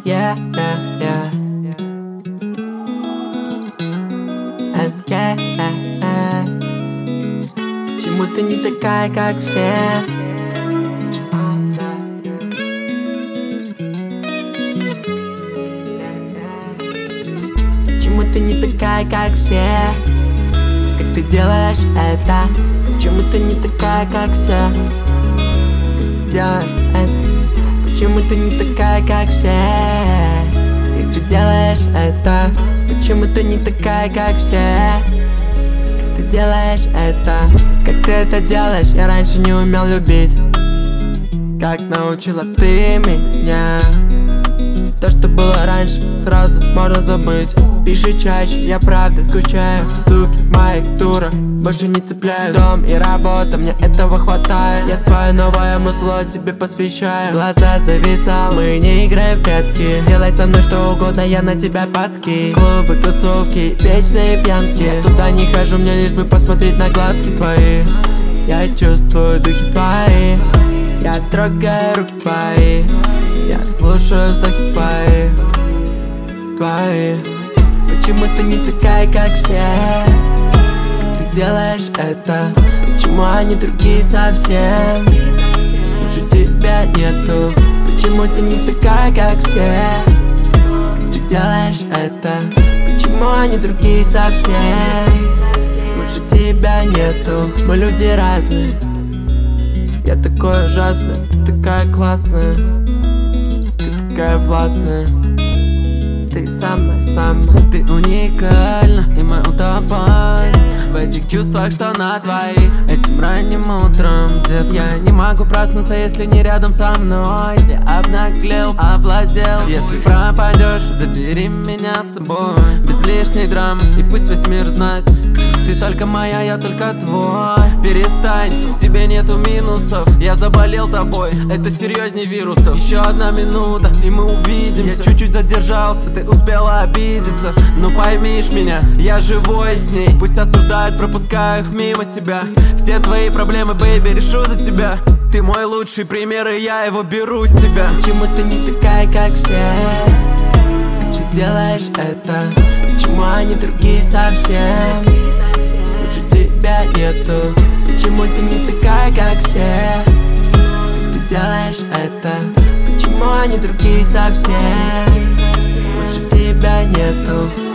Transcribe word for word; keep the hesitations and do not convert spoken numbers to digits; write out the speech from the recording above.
Yeah, yeah, yeah. And yeah, yeah, yeah. Почему ты не такая, как все? Почему ты не такая, как все? Как ты делаешь это? Почему ты не такая, как все? Как ты делаешь это? Почему ты не такая, как все? Как ты делаешь это? Почему ты не такая, как все? Как ты делаешь это? Как ты это делаешь? Я раньше не умел любить. Как научила ты меня? То, что было раньше, сразу можно забыть. Пиши чаще, я правда скучаю. Суки в моих турах больше не цепляю. Дом и работа, мне этого хватает. Я свое новое музло тебе посвящаю. Глаза зависал, мы не играем в прятки. Делай со мной что угодно, я на тебя падки. Клубы, тусовки, вечные пьянки. Туда не хожу, мне лишь бы посмотреть на глазки твои. Я чувствую духи твои. Я трогаю руки твои. Я слушаю вздохи твои, твои. Почему ты не такая, как все? Как ты делаешь это? Почему они другие совсем? Лучше тебя нету. Почему ты не такая, как все? Как ты делаешь это? Почему они другие совсем? Лучше тебя нету. Мы люди разные. Я такой ужасный, ты такая классная. Ты такая властная. Ты самая-самая. Ты уникальна, и мы утопаем в этих чувствах, что на двоих. Этим ранним утром, дед, я не могу проснуться, если не рядом со мной. Я обнаглел, овладел. Если пропадешь, забери меня с собой. Без лишней драмы, и пусть весь мир знает. Ты только моя, я только твой. Перестань, в тебе нету минусов. Я заболел тобой, это серьезней вирусов. Еще одна минута, и мы увидимся. Я чуть-чуть задержался, ты успела обидеться. Но поймишь меня, я живой с ней. Пусть осуждают, пропускаю их мимо себя. Все твои проблемы, бэйби, решу за тебя. Ты мой лучший пример, и я его беру с тебя. Почему ты не такая, как все? Как ты делаешь это? Почему они другие совсем? Лучше тебя нету. Почему ты не такая, как все? Как ты делаешь это? Почему они другие совсем? Лучше тебя нету.